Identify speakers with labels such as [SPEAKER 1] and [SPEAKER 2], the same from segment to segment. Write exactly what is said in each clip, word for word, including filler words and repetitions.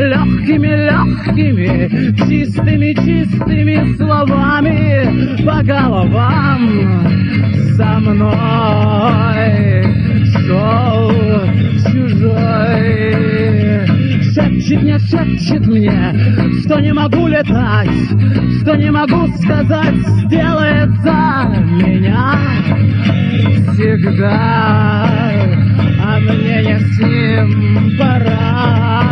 [SPEAKER 1] легкими-легкими, чистыми-чистыми словами по головам со мной шел чужой. Шепчет мне, шепчет мне, что не могу летать, что не могу сказать, сделает за меня всегда, а мне не с ним пора.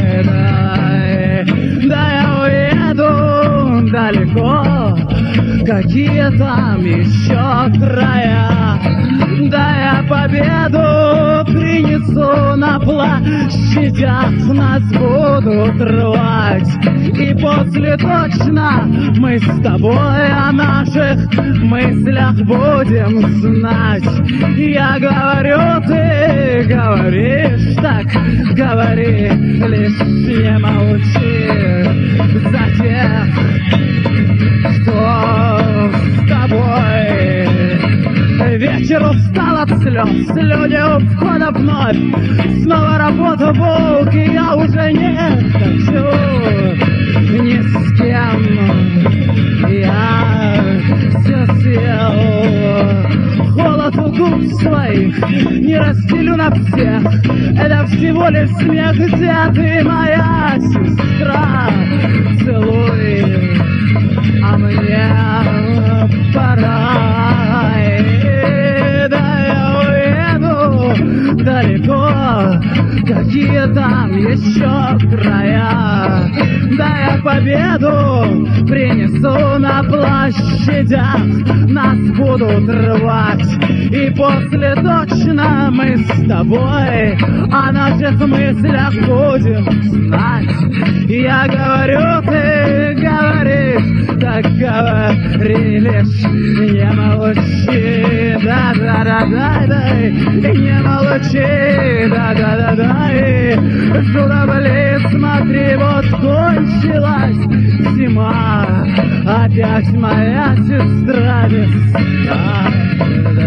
[SPEAKER 1] Да я уеду далеко, какие там еще края, да я победу принесу на площадях, нас будут рвать, и после точно мы с тобой о наших мыслях будем знать. Я говорю, ты говоришь, так говори, лишь не молчи за тех, кто с тобой. Вечер устал от слез, люди у входа вновь, снова работа волк, и я уже не хочу ни с кем. Я все съел, холод у губ своих не разделю на всех, это всего лишь смех, где ты, моя сестра, целуй, а мне пора. Далеко, какие там еще края, да я победу принесу на площадях, нас будут рвать, и после точно мы с тобой о наших мыслях будем знать. Я говорю, ты говоришь, так говори, лишь не молчи, да-да-да-да, не молчи, да-да-да-да, жду болит, смотри, вот кончилась зима, опять моя сестра весна.